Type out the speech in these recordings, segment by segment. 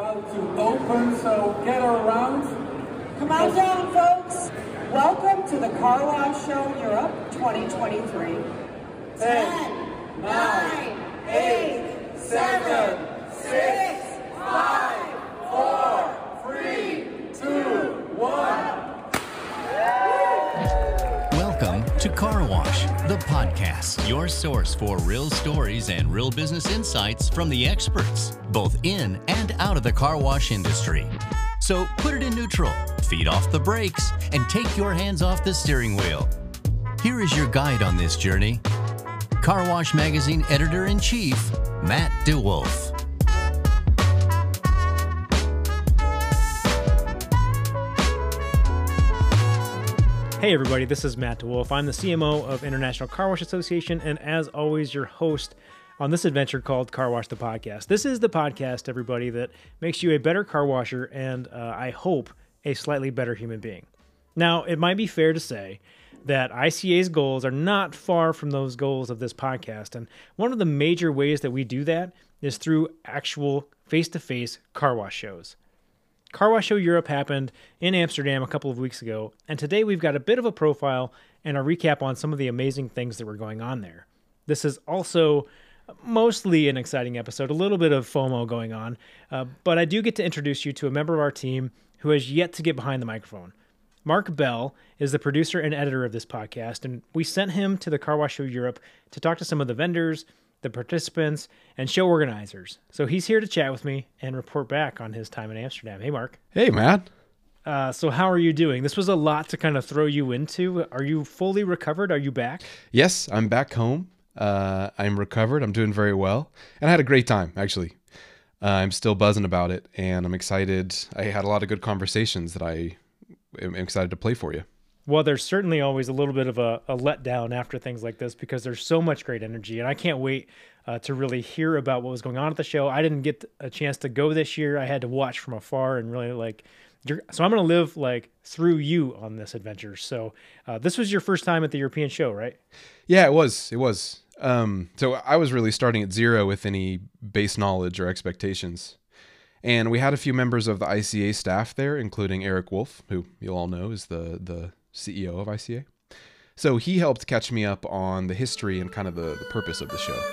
about to open, so get around. Come on down, folks. Welcome to the Car Wash Show Europe 2023. 10, 9, 8, 7, 6, 5, 4, 3, 2, 1. Welcome to Car Wash, the podcast, your source for real stories and real business insights from the experts, both in and out of the car wash industry. So put it in neutral, feet off the brakes, and take your hands off the steering wheel. Here is your guide on this journey, Car Wash Magazine Editor-in-Chief, Matt DeWolf. Hey everybody, this is Matt DeWolf. I'm the CMO of International Car Wash Association, and as always, your host on this adventure called Car Wash the Podcast. This is the podcast, everybody, that makes you a better car washer and, I hope, a slightly better human being. Now, it might be fair to say that ICA's goals are not far from those goals of this podcast, and one of the major ways that we do that is through actual face-to-face car wash shows. Car Wash Show Europe happened in Amsterdam a couple of weeks ago, and today we've got a bit of a profile and a recap on some of the amazing things that were going on there. This is also mostly an exciting episode, a little bit of FOMO going on, but I do get to introduce you to a member of our team who has yet to get behind the microphone. Mark Bell is the producer and editor of this podcast, and we sent him to the Car Wash Show Europe to talk to some of the vendors, the participants, and show organizers. So he's here to chat with me and report back on his time in Amsterdam. Hey, Mark. Hey, Matt. So how are you doing? This was a lot to kind of throw you into. Are you fully recovered? Are you back? Yes, I'm back home. I'm recovered. I'm doing very well. And I had a great time, actually. I'm still buzzing about it, and I'm excited. I had a lot of good conversations that I am excited to play for you. Well, there's certainly always a little bit of a letdown after things like this because there's so much great energy, and I can't wait to really hear about what was going on at the show. I didn't get a chance to go this year. I had to watch from afar and really so I'm going to live through you on this adventure. So this was your first time at the European show, right? Yeah, it was. So I was really starting at zero with any base knowledge or expectations. And we had a few members of the ICA staff there, including Eric Wolf, who you'll all know is the CEO of ICA. So he helped catch me up on the history and kind of the purpose of the show.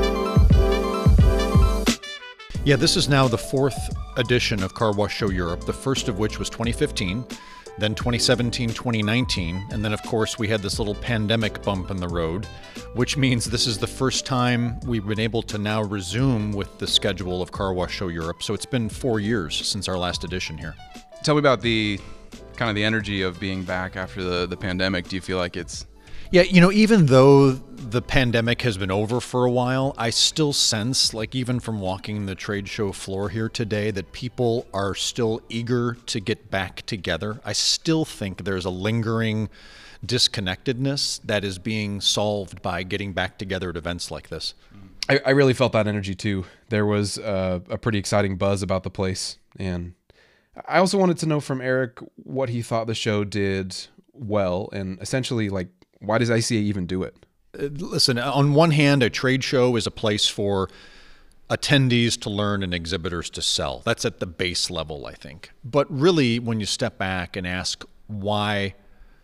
Yeah, this is now the fourth edition of Car Wash Show Europe, the first of which was 2015, then 2017, 2019, and then of course we had this little pandemic bump in the road, which means this is the first time we've been able to now resume with the schedule of Car Wash Show Europe. So it's been 4 years since our last edition here. Tell me about the energy of being back after the pandemic. Do you feel like it's... Yeah, even though the pandemic has been over for a while, I still sense, even from walking the trade show floor here today, that people are still eager to get back together. I still think there's a lingering disconnectedness that is being solved by getting back together at events like this. I really felt that energy too. There was a pretty exciting buzz about the place, and I also wanted to know from Eric what he thought the show did well, and essentially, why does ICA even do it? Listen, on one hand, a trade show is a place for attendees to learn and exhibitors to sell. That's at the base level, I think. But really, when you step back and ask why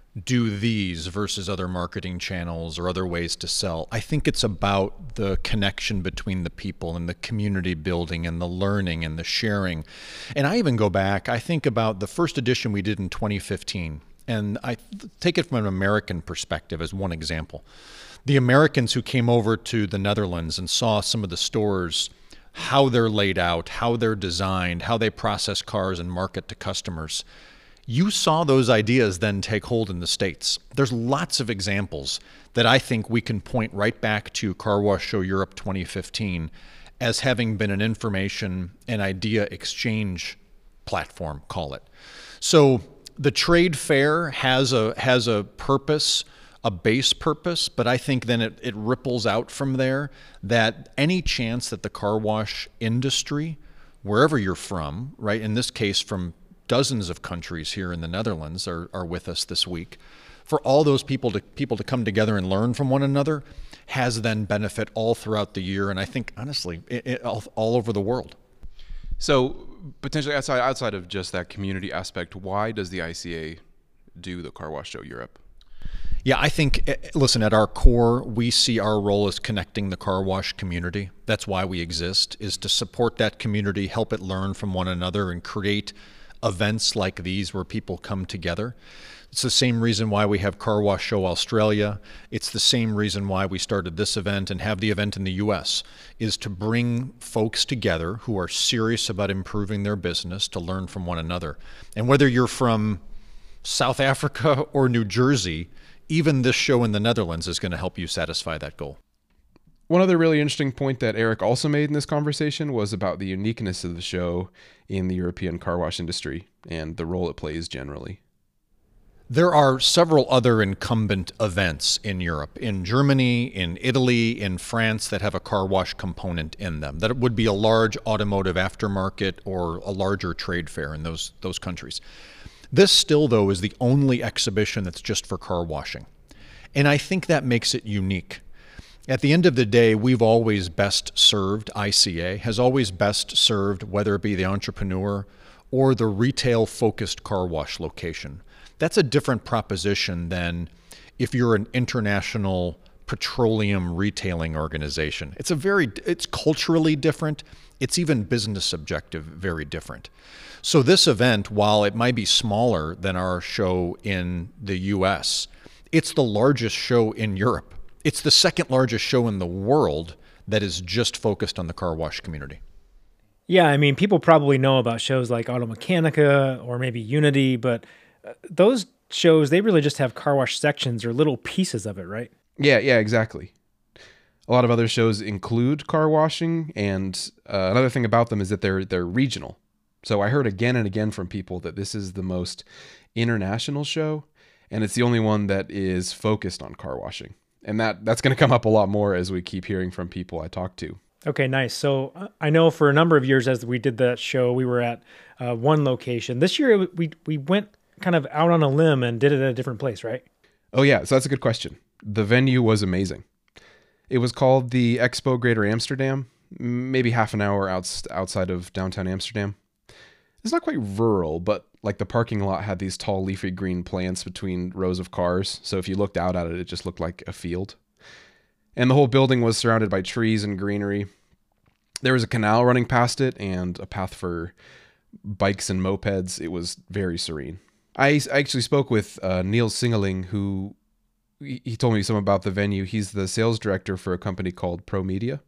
do these versus other marketing channels or other ways to sell, I think it's about the connection between the people and the community building and the learning and the sharing. And I even go back, I think about the first edition we did in 2015. And I take it from an American perspective as one example. The Americans who came over to the Netherlands and saw some of the stores, how they're laid out, how they're designed, how they process cars and market to customers. You saw those ideas then take hold in the States. There's lots of examples that I think we can point right back to Car Wash Show Europe 2015 as having been an information and idea exchange platform, call it. So the trade fair has a purpose, a base purpose, but I think then it ripples out from there that any chance that the car wash industry, wherever you're from, right, in this case from dozens of countries here in the Netherlands are with us this week, for all those people to come together and learn from one another has then benefit all throughout the year, and I think, honestly, all over the world. So potentially outside of just that community aspect, why does the ICA do the Car Wash Show Europe? Yeah, I think, listen, at our core, we see our role as connecting the car wash community. That's why we exist, is to support that community, help it learn from one another, and create events like these where people come together. It's the same reason why we have Car Wash Show Australia. It's the same reason why we started this event and have the event in the US, is to bring folks together who are serious about improving their business to learn from one another. And whether you're from South Africa or New Jersey, even this show in the Netherlands is going to help you satisfy that goal. One other really interesting point that Eric also made in this conversation was about the uniqueness of the show in the European car wash industry and the role it plays generally. There are several other incumbent events in Europe, in Germany, in Italy, in France, that have a car wash component in them. That would be a large automotive aftermarket or a larger trade fair in those countries. This still, though, is the only exhibition that's just for car washing. And I think that makes it unique. At the end of the day, we've always best served, ICA has always best served, whether it be the entrepreneur or the retail-focused car wash location. That's a different proposition than if you're an international petroleum retailing organization. It's culturally different. It's even business objective, very different. So this event, while it might be smaller than our show in the US, it's the largest show in Europe. It's the second largest show in the world that is just focused on the car wash community. Yeah, I mean, people probably know about shows like Automechanica or maybe Unity, but those shows, they really just have car wash sections or little pieces of it, right? Yeah, exactly. A lot of other shows include car washing, and another thing about them is that they're regional. So I heard again and again from people that this is the most international show, and it's the only one that is focused on car washing. And that's going to come up a lot more as we keep hearing from people I talk to. Okay, nice. So I know for a number of years as we did that show, we were at one location. This year we went kind of out on a limb and did it at a different place, right? Oh yeah, so that's a good question. The venue was amazing. It was called the Expo Greater Amsterdam, maybe half an hour outside of downtown Amsterdam. It's not quite rural, but like the parking lot had these tall leafy green plants between rows of cars. So if you looked out at it, it just looked like a field. And the whole building was surrounded by trees and greenery. There was a canal running past it and a path for bikes and mopeds. It was very serene. I actually spoke with Niels Singeling, who he told me some about the venue. He's the sales director for a company called ProMedia.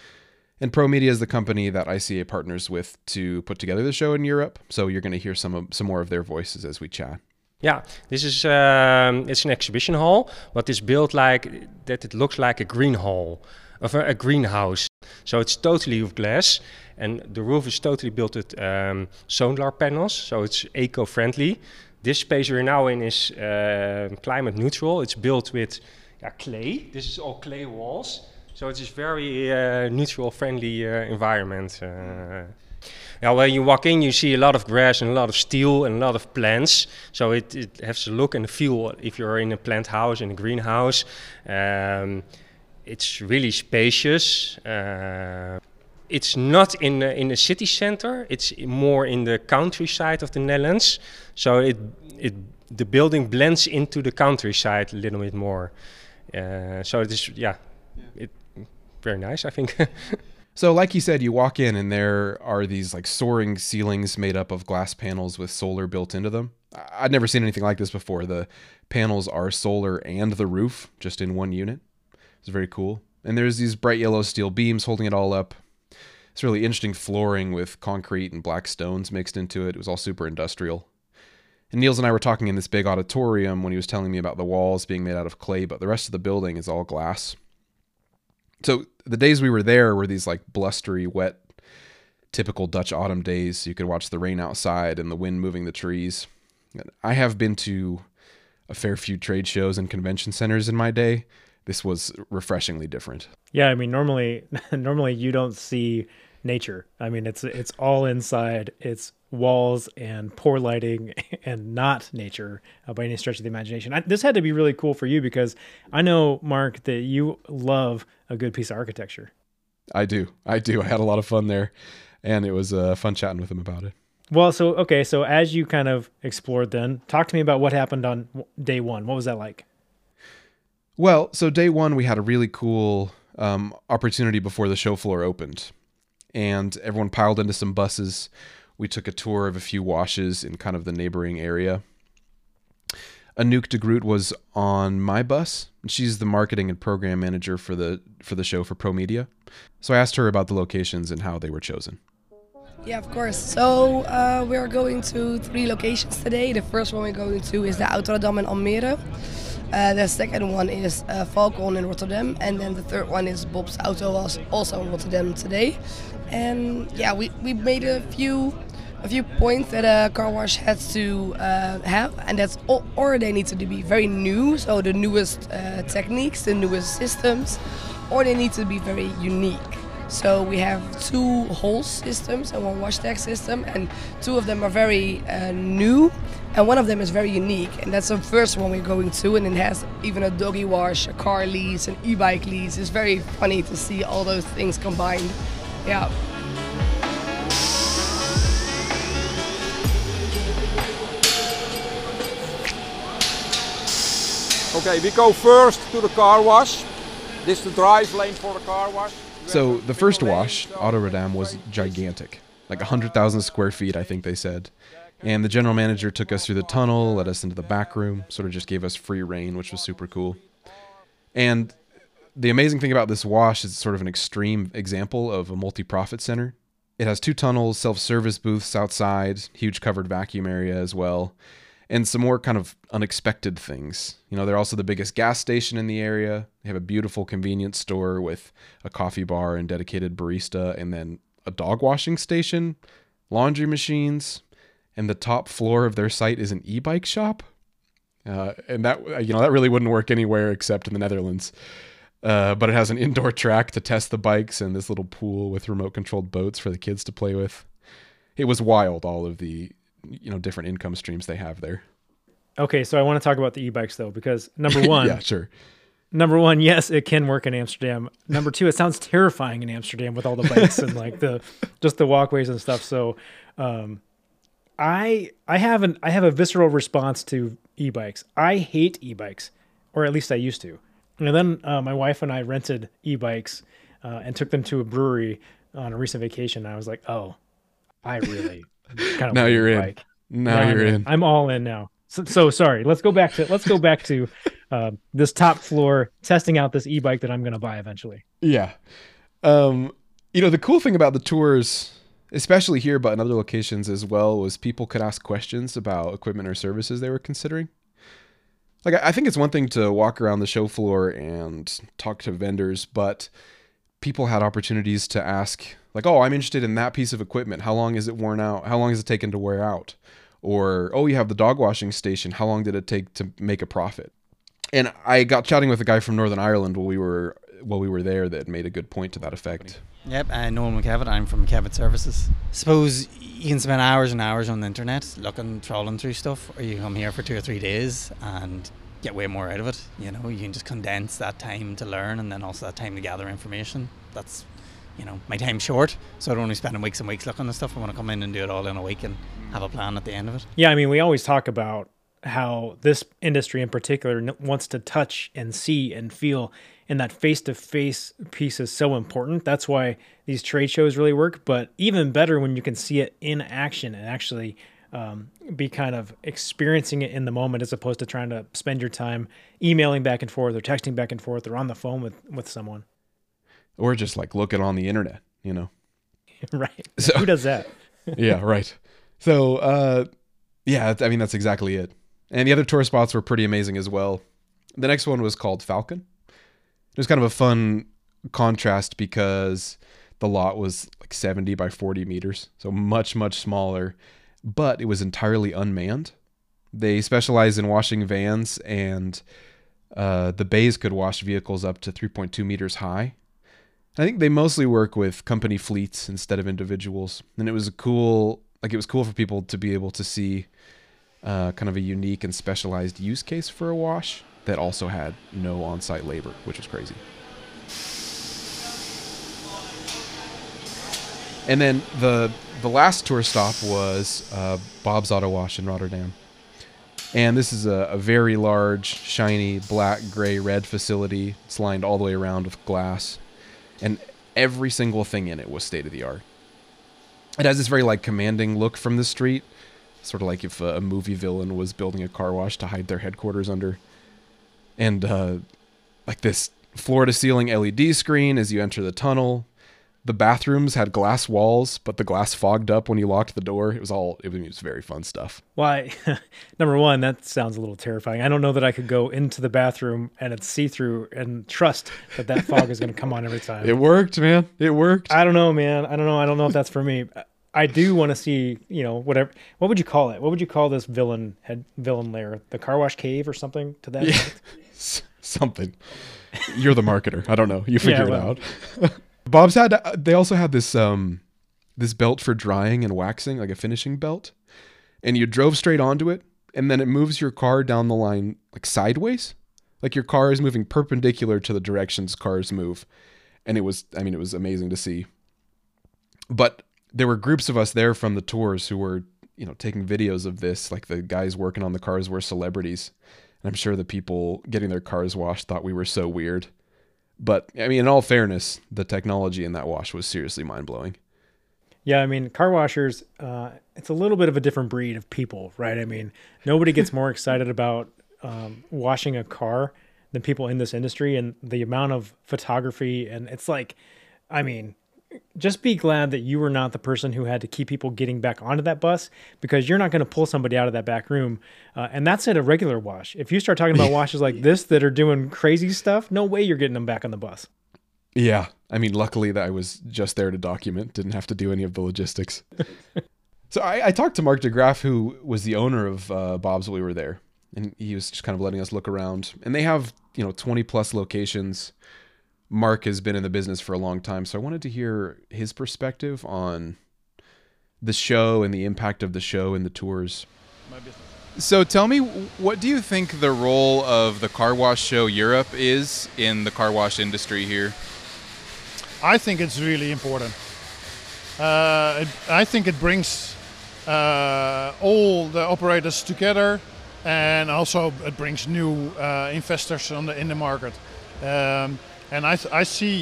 And ProMedia is the company that ICA partners with to put together the show in Europe. So you're going to hear some more of their voices as we chat. Yeah, this is it's an exhibition hall, but it's built like that. It looks like a green hall, of a greenhouse. So it's totally of glass, and the roof is totally built with solar panels. So it's eco-friendly. This space we're now in is climate neutral. It's built with clay. This is all clay walls. So it is very neutral, friendly environment. When you walk in, you see a lot of grass and a lot of steel and a lot of plants. So it has a look and a feel if you're in a plant house, in a greenhouse. It's really spacious. It's not in the city center. It's more in the countryside of the Netherlands. So the building blends into the countryside a little bit more. So it is, very nice, I think. So like you said, you walk in and there are these like soaring ceilings made up of glass panels with solar built into them. I'd never seen anything like this before. The panels are solar and the roof just in one unit. It's very cool. And there's these bright yellow steel beams holding it all up. It's really interesting flooring with concrete and black stones mixed into it. It was all super industrial. And Niels and I were talking in this big auditorium when he was telling me about the walls being made out of clay, but the rest of the building is all glass. So the days we were there were these like blustery, wet, typical Dutch autumn days. You could watch the rain outside and the wind moving the trees. I have been to a fair few trade shows and convention centers in my day. This was refreshingly different. Yeah, I mean, normally you don't see nature. I mean, it's all inside. It's walls and poor lighting and not nature by any stretch of the imagination. This had to be really cool for you because I know, Mark, that you love a good piece of architecture. I do. I had a lot of fun there. And it was fun chatting with him about it. Well, so as you kind of explored then, talk to me about what happened on day one. What was that like? Well, so day one, we had a really cool opportunity before the show floor opened. And everyone piled into some buses. We took a tour of a few washes in kind of the neighboring area. Anouk de Groot was on my bus. She's the marketing and program manager for the show for ProMedia. So I asked her about the locations and how they were chosen. Yeah, of course. So we are going to 3 locations today. The first one we're going to is the Autodam in Almere. The second one is Falcon in Rotterdam. And then the third one is Bob's Auto, also in Rotterdam today. And yeah, we made a few points that a car wash has to have, and that's all, or they need to be very new, so the newest techniques, the newest systems, or they need to be very unique. So we have 2 Hol systems and 1 WashTec system, and 2 of them are very new, and 1 of them is very unique, and that's the first one we're going to, and it has even a doggy wash, a car lease, an e-bike lease. It's very funny to see all those things combined. Yeah. Okay, we go first to the car wash. This is the drive lane for the car wash. So the first wash, Autodam, was gigantic, like 100,000 square feet, I think they said. And the general manager took us through the tunnel, let us into the back room, sort of just gave us free reign, which was super cool. And the amazing thing about this wash is it's sort of an extreme example of a multi-profit center. It has 2 tunnels, self-service booths outside, huge covered vacuum area as well, and some more kind of unexpected things. You know, they're also the biggest gas station in the area. They have a beautiful convenience store with a coffee bar and dedicated barista, and then a dog washing station, laundry machines, and the top floor of their site is an e-bike shop. And that really wouldn't work anywhere except in the Netherlands. But it has an indoor track to test the bikes and this little pool with remote controlled boats for the kids to play with. It was wild, all of the different income streams they have there. Okay, so I want to talk about the e-bikes though, because number one, yeah, sure. Number one, yes, it can work in Amsterdam. Number 2, it sounds terrifying in Amsterdam with all the bikes and like the walkways and stuff. So, I have a visceral response to e-bikes. I hate e-bikes, or at least I used to. And then my wife and I rented e-bikes and took them to a brewery on a recent vacation. And I was like, oh, I really kind of now you're in. bike. Now you're in. I'm all in now. So sorry. Let's go back to this top floor, testing out this e-bike that I'm going to buy eventually. Yeah. The cool thing about the tours, especially here, but in other locations as well, was people could ask questions about equipment or services they were considering. Like, I think it's one thing to walk around the show floor and talk to vendors, but people had opportunities to ask, like, oh, I'm interested in that piece of equipment. How long is it worn out? How long has it taken to wear out? Or, oh, you have the dog washing station. How long did it take to make a profit? And I got chatting with a guy from Northern Ireland while we were there that made a good point to that effect. Yep, Nolan McKevitt. I'm from McKevitt Services. Suppose you can spend hours and hours on the internet trawling through stuff, or you come here for 2 or 3 days and get way more out of it. You can just condense that time to learn and then also that time to gather information. That's, my time's short, so I don't want to be spending weeks and weeks looking at stuff. I want to come in and do it all in a week and have a plan at the end of it. Yeah, I mean, we always talk about how this industry in particular wants to touch and see and feel, and that face-to-face piece is so important. That's why these trade shows really work, but even better when you can see it in action and actually be kind of experiencing it in the moment, as opposed to trying to spend your time emailing back and forth or texting back and forth or on the phone with someone. Or just like looking on the internet, Right. So, who does that? Yeah, right. So, that's exactly it. And the other tour spots were pretty amazing as well. The next one was called Falcon. It was kind of a fun contrast because the lot was like 70 by 40 meters, so much, much smaller, but it was entirely unmanned. They specialize in washing vans, and the bays could wash vehicles up to 3.2 meters high. I think they mostly work with company fleets instead of individuals, and it was cool for people to be able to see kind of a unique and specialized use case for a wash that also had no on-site labor, which was crazy. And then the last tour stop was Bob's Auto Wash in Rotterdam. And this is a very large, shiny, black, gray, red facility. It's lined all the way around with glass. And every single thing in it was state-of-the-art. It has this very, like, commanding look from the street. Sort of like if a movie villain was building a car wash to hide their headquarters under. And, like, this floor-to-ceiling LED screen as you enter the tunnel. The bathrooms had glass walls, but the glass fogged up when you locked the door. It was very fun stuff. Why? Number one, that sounds a little terrifying. I don't know that I could go into the bathroom and it's see-through and trust that fog is going to come on every time. It worked, man. It worked. I don't know, man. I don't know if that's for me. I do want to see, whatever. What would you call it? What would you call this villain lair? The car wash cave or something to that? Yeah. Something. You're the marketer. I don't know. You figure it out. Bob's they also had this this belt for drying and waxing, like a finishing belt, and you drove straight onto it, and then it moves your car down the line like sideways, like your car is moving perpendicular to the directions cars move, and it was amazing to see. But there were groups of us there from the tours who were taking videos of this, like the guys working on the cars were celebrities, and I'm sure the people getting their cars washed thought we were so weird. But, in all fairness, the technology in that wash was seriously mind-blowing. Yeah, car washers, it's a little bit of a different breed of people, right? Nobody gets more excited about washing a car than people in this industry, and the amount of photography, and it's like, just be glad that you were not the person who had to keep people getting back onto that bus, because you're not going to pull somebody out of that back room. And that's at a regular wash. If you start talking about washes like this that are doing crazy stuff, no way you're getting them back on the bus. Yeah. Luckily that I was just there to document, didn't have to do any of the logistics. So I talked to Mark DeGraff, who was the owner of Bob's while we were there. And he was just kind of letting us look around. And they have, 20 plus locations. Mark has been in the business for a long time, so I wanted to hear his perspective on the show and the impact of the show and the tours. So tell me, what do you think the role of the Car Wash Show Europe is in the car wash industry here? I think it's really important. I think it brings all the operators together, and also it brings new investors in the market. And I see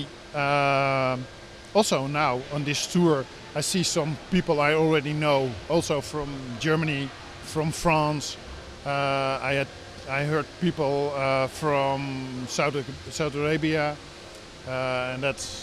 also now on this tour, I see some people I already know, also from Germany, from France. I heard people from Saudi Arabia, and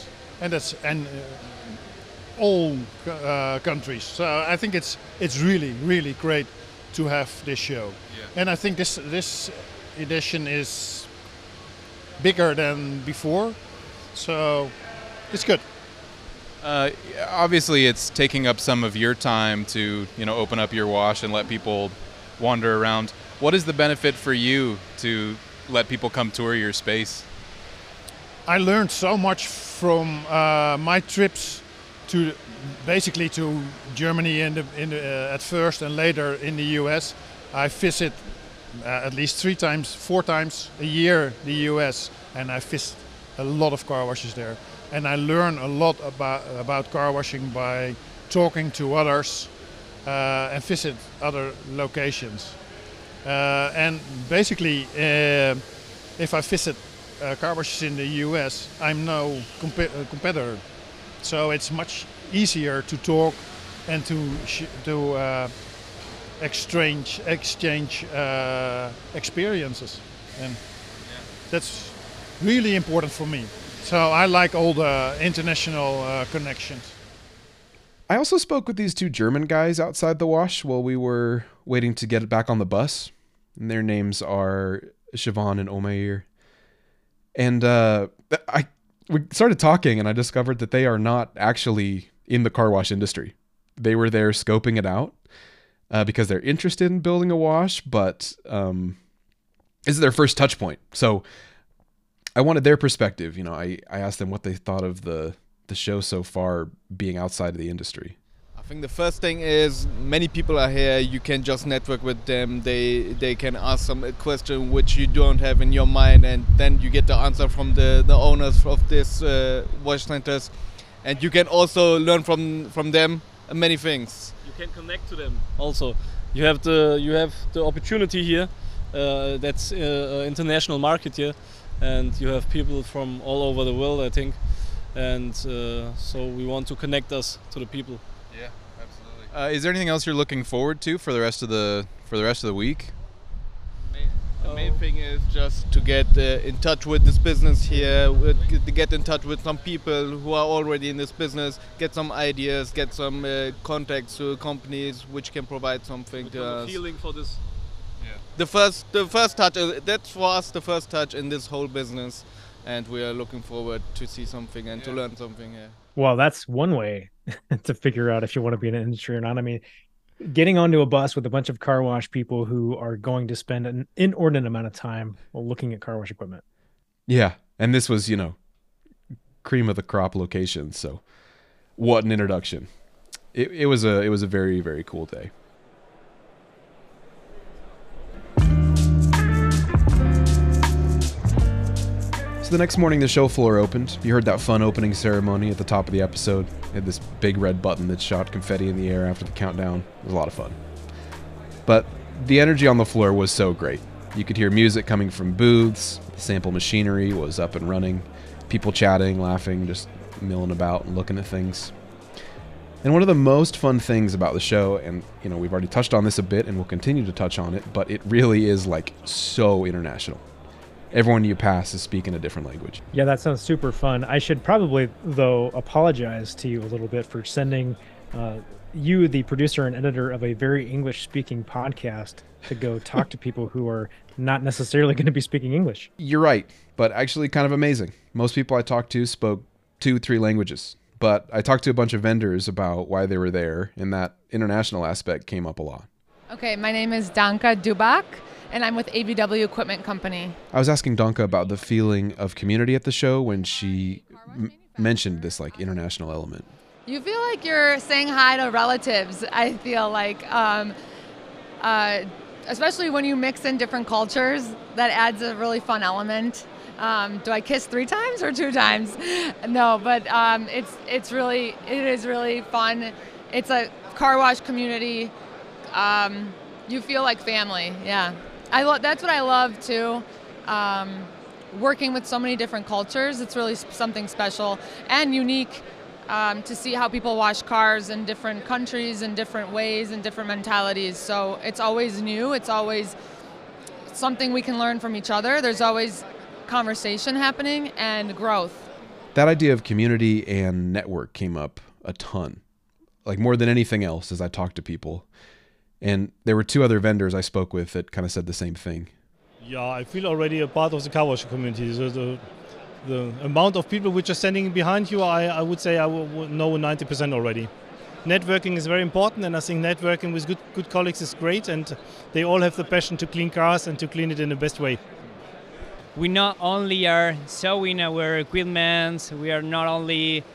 all countries. So I think it's really, really great to have this show. Yeah. And I think this edition is bigger than before, so it's good. Obviously it's taking up some of your time to open up your wash and let people wander around. What is the benefit for you to let people come tour your space? I learned so much from my trips to Germany at first, and later in the US. I visit at least 4 times a year the US, and I visit a lot of car washes there. And I learn a lot about car washing by talking to others and visit other locations. And basically, if I visit car washes in the US, I'm no competitor. So it's much easier to talk and to exchange experiences, and that's really important for me. So I like all the international connections. I also spoke with these 2 German guys outside the wash while we were waiting to get back on the bus, and their names are Siobhan and Omeir. And we started talking, and I discovered that they are not actually in the car wash industry. They were there scoping it out. Because they're interested in building a wash, but this is their first touch point. So I wanted their perspective. I asked them what they thought of the show so far, being outside of the industry. I think the first thing is many people are here. You can just network with them. They can ask some question which you don't have in your mind, and then you get the answer from the owners of this wash centers. and you can also learn from them many things. You can connect to them also. You have the opportunity here. That's international market here, and you have people from all over the world, I think, and so we want to connect us to the people. Yeah, absolutely. Is there anything else you're looking forward to for the rest of the week? The main thing is just to get in touch with this business here, to get in touch with some people who are already in this business, get some ideas, get some contacts to companies which can provide something to us. Feeling for this. Yeah. The first touch, that's for us the first touch in this whole business, and we are looking forward to see something and to learn something here. Well, that's one way to figure out if you want to be in an industry or not. I mean, getting onto a bus with a bunch of car wash people who are going to spend an inordinate amount of time looking at car wash equipment. Yeah. And this was, cream of the crop location. So what an introduction. It was a very, very cool day. The next morning, the show floor opened. You heard that fun opening ceremony at the top of the episode. It had this big red button that shot confetti in the air after the countdown. It was a lot of fun. But the energy on the floor was so great. You could hear music coming from booths. The sample machinery was up and running. People chatting, laughing, just milling about and looking at things. And one of the most fun things about the show, and we've already touched on this a bit and we'll continue to touch on it, but it really is so international. Everyone you pass is speaking a different language. Yeah, that sounds super fun. I should probably, though, apologize to you a little bit for sending you, the producer and editor of a very English-speaking podcast, to go talk to people who are not necessarily going to be speaking English. You're right, but actually kind of amazing. Most people I talked to spoke 2-3 languages, but I talked to a bunch of vendors about why they were there, and that international aspect came up a lot. Okay, my name is Danka Dubak, and I'm with ABW Equipment Company. I was asking Danka about the feeling of community at the show when she mentioned this international element. You feel like you're saying hi to relatives, I feel like. Especially when you mix in different cultures, that adds a really fun element. Do I kiss 3 times or 2 times? No, but it is really fun. It's a car wash community. You feel like family, yeah. That's what I love too. Working with so many different cultures, it's really something special and unique to see how people wash cars in different countries in different ways and different mentalities. So it's always new. It's always something we can learn from each other. There's always conversation happening and growth. That idea of community and network came up a ton, more than anything else as I talked to people. And there were 2 other vendors I spoke with that kind of said the same thing. Yeah, I feel already a part of the car wash community. So the amount of people which are standing behind you, I would say I would know 90% already. Networking is very important, and I think networking with good colleagues is great, and they all have the passion to clean cars and to clean it in the best way. We not only are showing our equipment, we are not only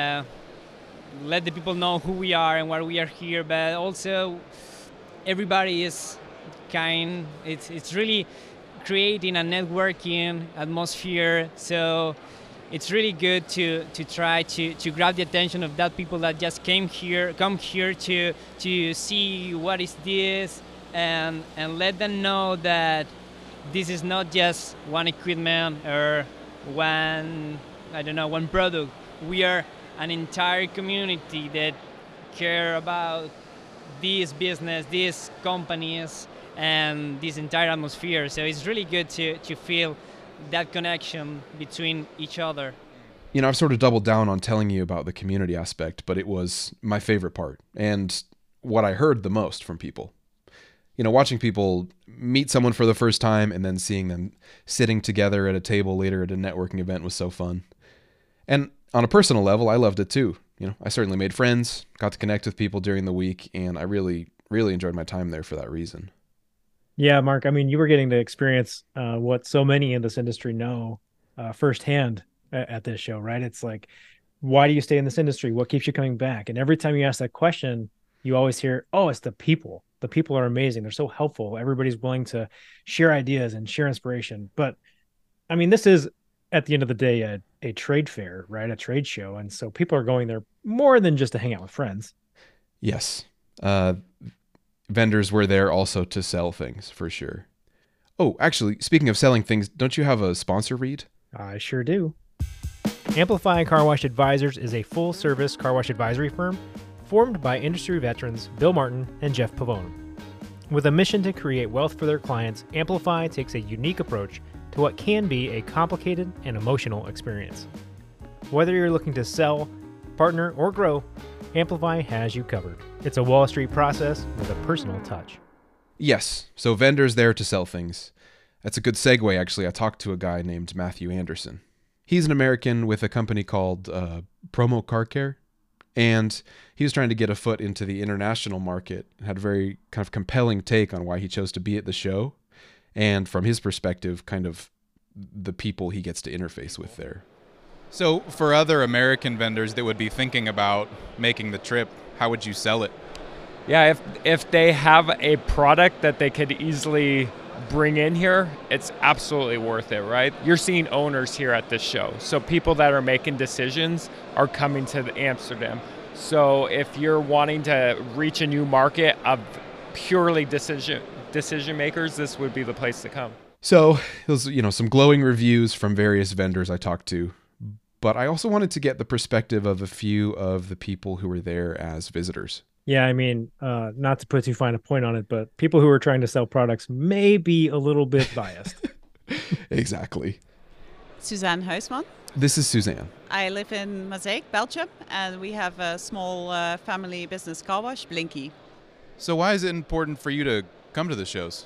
let the people know who we are and why we are here, but also everybody is kind. It's really creating a networking atmosphere. So it's really good to try to grab the attention of that people that just come here to see what is this and let them know that this is not just one equipment or one product. We are an entire community that care about this business, these companies, and this entire atmosphere. So it's really good to feel that connection between each other. I've sort of doubled down on telling you about the community aspect, but it was my favorite part and what I heard the most from people. Watching people meet someone for the first time and then seeing them sitting together at a table later at a networking event was so fun. And on a personal level, I loved it too. I certainly made friends, got to connect with people during the week, and I really, really enjoyed my time there for that reason. Yeah, Mark, you were getting to experience what so many in this industry know firsthand at this show, right? It's why do you stay in this industry? What keeps you coming back? And every time you ask that question, you always hear, oh, it's the people. The people are amazing. They're so helpful. Everybody's willing to share ideas and share inspiration. But this is at the end of the day a trade fair, right? A trade show. And so people are going there more than just to hang out with friends. Yes. Vendors were there also to sell things, for sure. Oh, actually, speaking of selling things, don't you have a sponsor read? I sure do. Amplify Car Wash Advisors is a full-service car wash advisory firm formed by industry veterans Bill Martin and Jeff Pavone. With a mission to create wealth for their clients, Amplify takes a unique approach to what can be a complicated and emotional experience. Whether you're looking to sell, partner, or grow, Amplify has you covered. It's a Wall Street process with a personal touch. Yes, so vendors there to sell things. That's a good segue, actually. I talked to a guy named Matthew Anderson. He's an American with a company called Promo Car Care, and he was trying to get a foot into the international market and had a very kind of compelling take on why he chose to be at the show, and from his perspective, kind of the people he gets to interface with there. So for other American vendors that would be thinking about making the trip, how would you sell it? Yeah, if they have a product that they could easily bring in here, it's absolutely worth it, right? You're seeing owners here at this show. So people that are making decisions are coming to Amsterdam. So if you're wanting to reach a new market of purely decision makers, this would be the place to come. So there's, some glowing reviews from various vendors I talked to, but I also wanted to get the perspective of a few of the people who were there as visitors. Yeah, I mean, not to put too fine a point on it, but people who are trying to sell products may be a little bit biased. Exactly. Suzanne Huisman. This is Suzanne. I live in Maaseik, Belgium, and we have a small family business car wash, Blinky. So why is it important for you to come to the shows?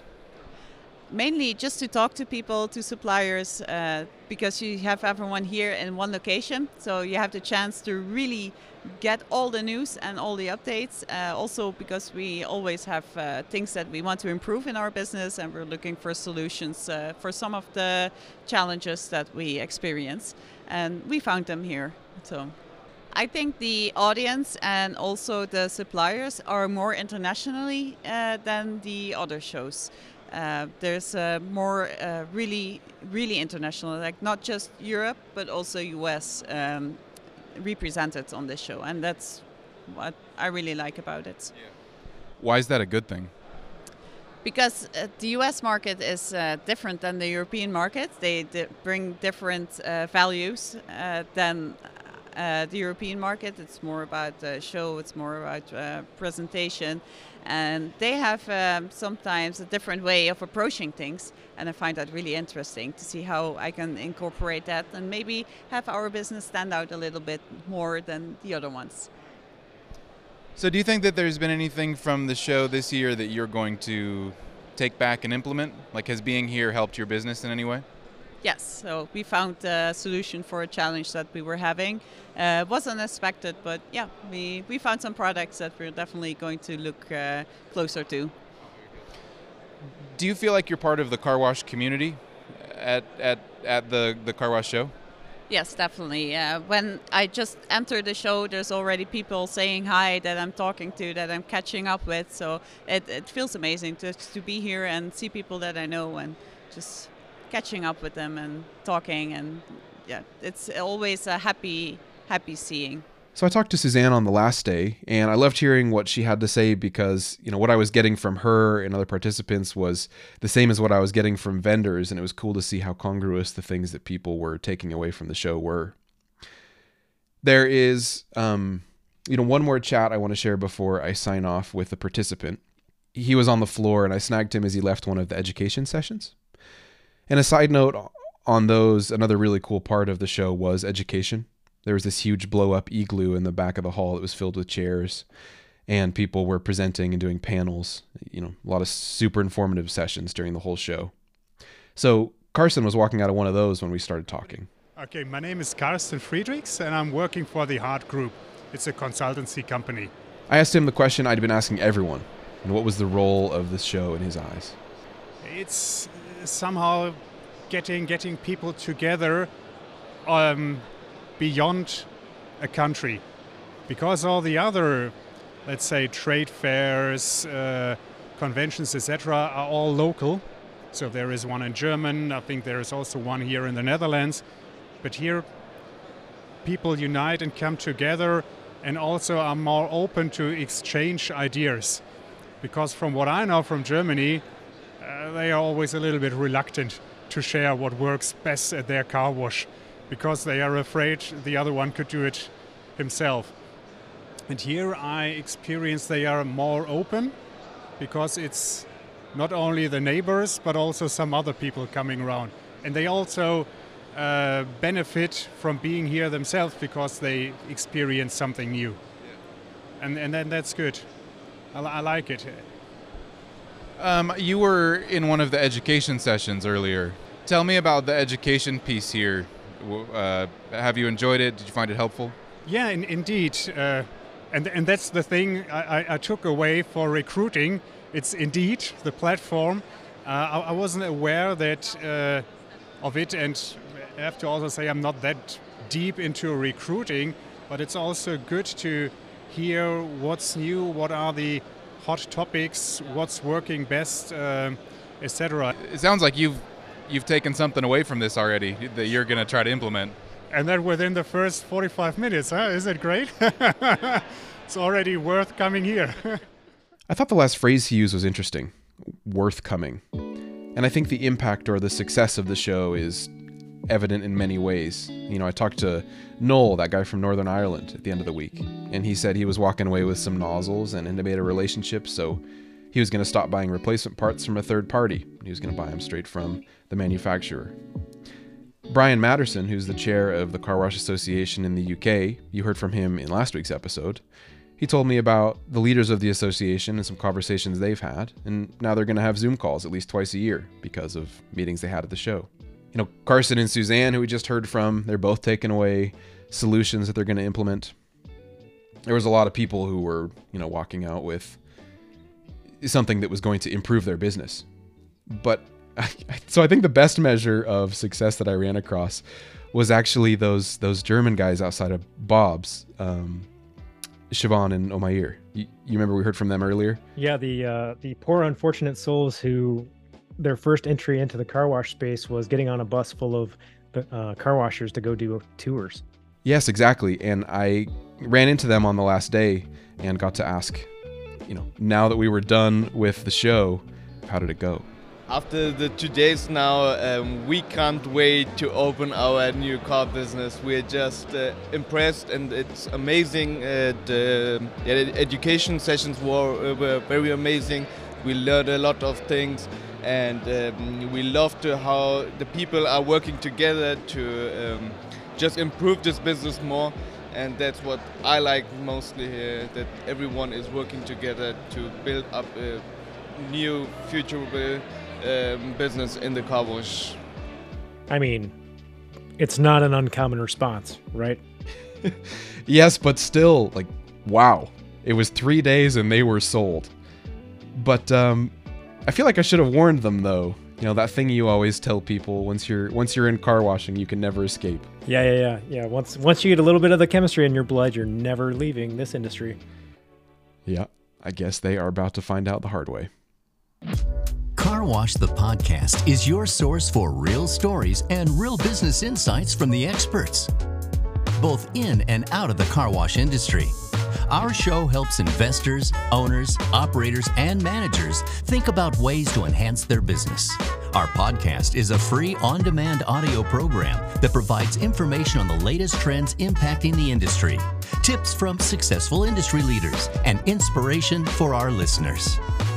Mainly just to talk to people, to suppliers, because you have everyone here in one location. So you have the chance to really get all the news and all the updates. Also because we always have things that we want to improve in our business, and we're looking for solutions for some of the challenges that we experience. And we found them here. So I think the audience and also the suppliers are more internationally than the other shows. There's more really international, like not just Europe, but also US represented on this show. And that's what I really like about it. Yeah. Why is that a good thing? Because the US market is different than the European market. They bring different values than the European market. It's more about show, it's more about presentation. And they have sometimes a different way of approaching things. And I find that really interesting to see how I can incorporate that and maybe have our business stand out a little bit more than the other ones. So do you think that there's been anything from the show this year that you're going to take back and implement? Like, has being here helped your business in any way? Yes, so we found a solution for a challenge that we were having. It wasn't expected, but yeah, we found some products that we're definitely going to look closer to. Do you feel like you're part of the car wash community at the car wash show? Yes, definitely. When I just entered the show, there's already people saying hi that I'm talking to, that I'm catching up with. So it feels amazing to be here and see people that I know and just catching up with them and talking. And yeah, it's always a happy seeing. So I talked to Suzanne on the last day, and I loved hearing what she had to say because, what I was getting from her and other participants was the same as what I was getting from vendors, and it was cool to see how congruous the things that people were taking away from the show were. There is, one more chat I want to share before I sign off with a participant. He was on the floor, and I snagged him as he left one of the education sessions. And a side note on those, another really cool part of the show was education. There was this huge blow-up igloo in the back of the hall that was filled with chairs, and people were presenting and doing panels, a lot of super informative sessions during the whole show. So Carsten was walking out of one of those when we started talking. Okay, my name is Carsten Friedrichs, and I'm working for the Hart Group. It's a consultancy company. I asked him the question I'd been asking everyone, and what was the role of this show in his eyes? It's somehow getting people together beyond a country, because all the other, let's say, trade fairs, conventions, etc., are all local. So there is one in German. I think there is also one here in the Netherlands. But here, people unite and come together and also are more open to exchange ideas. Because from what I know from Germany, they are always a little bit reluctant to share what works best at their car wash, because they are afraid the other one could do it himself. And here I experience they are more open, because it's not only the neighbors, but also some other people coming around. And they also benefit from being here themselves because they experience something new. And then that's good. I like it. You were in one of the education sessions earlier. Tell me about the education piece here. Have you enjoyed it? Did you find it helpful? Yeah, indeed. And that's the thing I took away for recruiting. It's Indeed, the platform. I wasn't aware that of it, and I have to also say I'm not that deep into recruiting, but it's also good to hear what's new, what are the hot topics, what's working best, etc. It sounds like you've taken something away from this already that you're going to try to implement. And that within the first 45 minutes, huh? Is it great? It's already worth coming here. I thought the last phrase he used was interesting. Worth coming. And I think the impact or the success of the show is evident in many ways. You know, I talked to Noel, that guy from Northern Ireland, at the end of the week, and he said he was walking away with some nozzles and intimated a relationship, so he was going to stop buying replacement parts from a third party. He was going to buy them straight from the manufacturer. Brian Matterson, who's the chair of the Car Wash Association in the UK, you heard from him in last week's episode. He told me about the leaders of the association and some conversations they've had, and now they're going to have Zoom calls at least twice a year because of meetings they had at the show. You know, Carson and Suzanne, who we just heard from, they're both taking away solutions that they're going to implement. There was a lot of people who were, you know, walking out with something that was going to improve their business. But so I think the best measure of success that I ran across was actually those German guys outside of Bob's, Siobhan and Omair. You remember we heard from them earlier? Yeah, the poor unfortunate souls who their first entry into the car wash space was getting on a bus full of car washers to go do tours. Yes, exactly. And I ran into them on the last day and got to ask, you know, now that we were done with the show, how did it go? After the 2 days now, we can't wait to open our new car business. We're just impressed, and it's amazing. The education sessions were very amazing. We learned a lot of things, and we love how the people are working together to just improve this business more. And that's what I like mostly here, that everyone is working together to build up a new future business in the car wash. I mean, it's not an uncommon response, right? Yes, but still, like, wow. It was 3 days and they were sold. But I feel like I should have warned them, though. You know, that thing you always tell people, once you're in car washing, you can never escape. Yeah. Once you get a little bit of the chemistry in your blood, you're never leaving this industry. Yeah, I guess they are about to find out the hard way. Car Wash the Podcast is your source for real stories and real business insights from the experts, both in and out of the car wash industry. Our show helps investors, owners, operators, and managers think about ways to enhance their business. Our podcast is a free on-demand audio program that provides information on the latest trends impacting the industry, tips from successful industry leaders, and inspiration for our listeners.